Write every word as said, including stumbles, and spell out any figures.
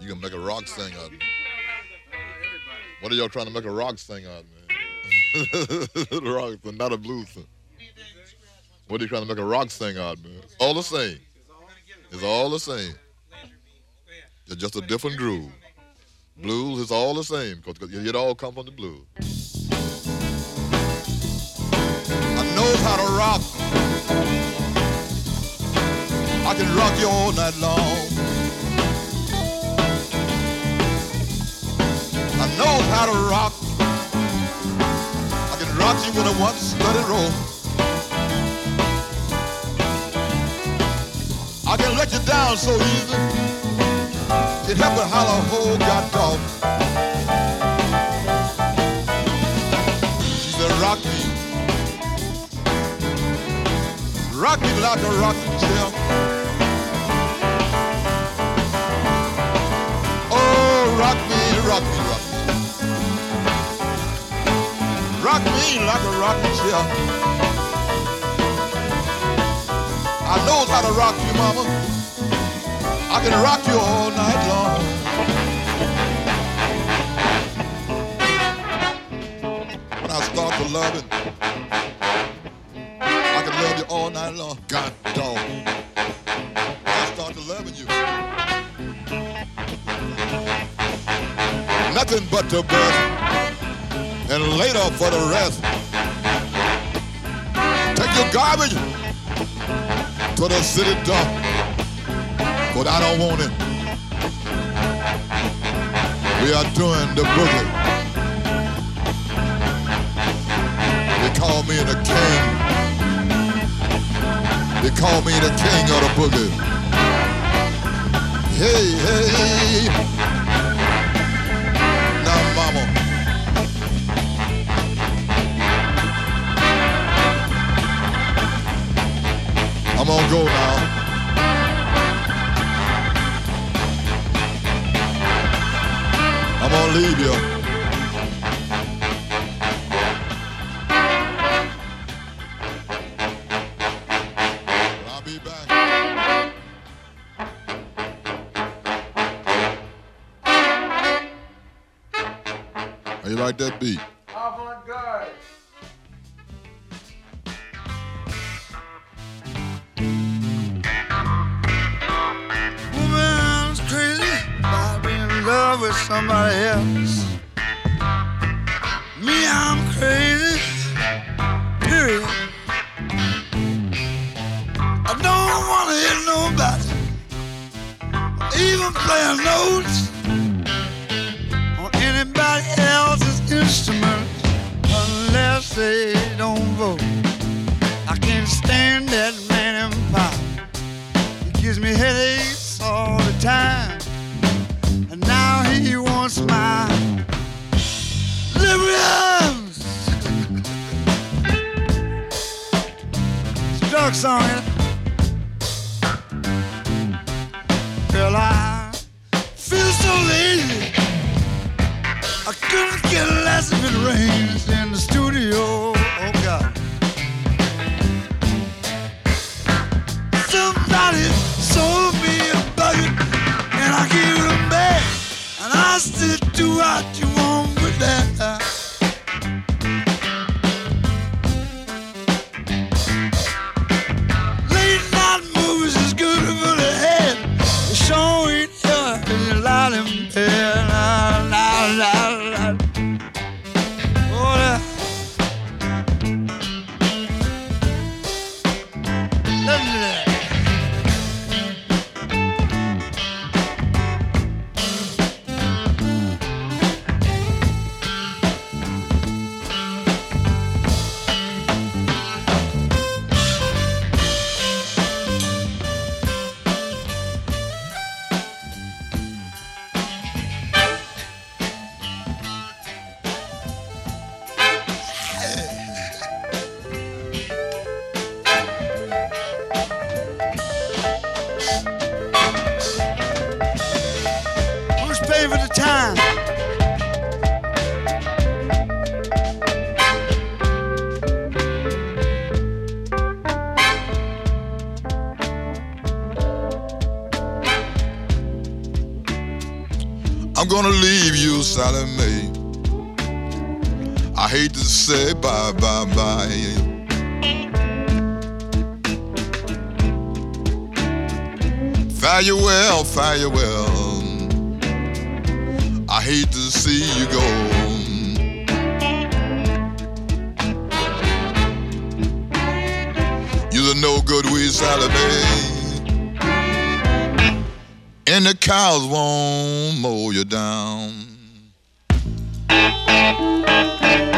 You can make a rock sing out of it. What are y'all trying to make a rock sing out of, man? Rock, not a blues sing. What are you trying to make a rock sing out, man? All the same. It's all the same. It's just a different groove. Blues is all the same because it all comes from the blues. I knows how to rock. I can rock you all night long. I knows how to rock. I can rock you with a one steady roll. I can let you down so easy. It help a holler hole got dog. She said, rock me. Rock me like a rocking chair. Oh, rock me, rock me, rock me. Rock me like a rocking chair. I knows how to rock you, mama. I can rock you all night long. When I start to love it, I can love you all night long. God dog. When I start to loving you, nothing but the best, and later for the rest. Take your garbage to the city dump, but I don't want it. We are doing the boogie. They call me the king. They call me the king of the boogie. Hey, hey. Now, mama. I'm gonna go now. I'm gonna leave you. But I'll be back. How you like that beat? Avant-garde. Love with somebody else. Me, I'm crazy. Period. I don't want to hear nobody even playing notes on anybody else's instrument unless they don't vote. I can't stand that man in power. He gives me headaches all the time. Now he wants my liberals. It's a drug song, ain't it? Girl, I feel so lazy. I couldn't get less if it rains in the studio. Oh God. Somebody sold me a bucket and I gave it back. And I still do what you want with that. Late night movies is good for the head. The show ain't here and you lie in bed. La, la, la, la. Oh, la. Listen to that. For the time. I'm gonna leave you, Sally Mae. I hate to say bye, bye, bye. Fare you well, fare you well. I hate to see you go. You're the no good wee Sally Mae. And the cows won't mow you down.